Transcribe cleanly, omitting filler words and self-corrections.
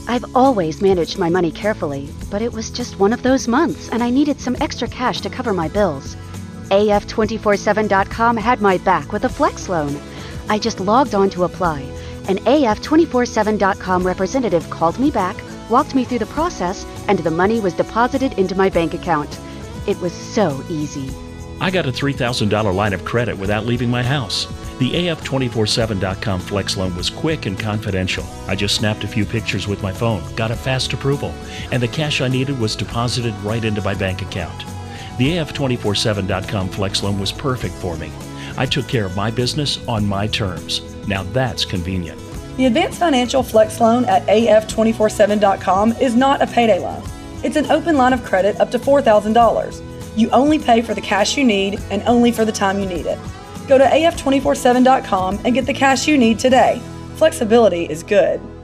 I've always managed my money carefully, but it was just one of those months and I needed some extra cash to cover my bills. AF247.com had my back with a flex loan. I just logged on to apply. An AF247.com representative called me back, walked me through the process, and the money was deposited into my bank account. It was so easy. I got a $3,000 line of credit without leaving my house. The AF247.com Flex Loan was quick and confidential. I just snapped a few pictures with my phone, got a fast approval, and the cash I needed was deposited right into my bank account. The AF247.com Flex Loan was perfect for me. I took care of my business on my terms. Now that's convenient. The Advanced Financial Flex Loan at AF247.com is not a payday loan. It's an open line of credit up to $4,000. You only pay for the cash you need and only for the time you need it. Go to AF247.com and get the cash you need today. Flexibility is good.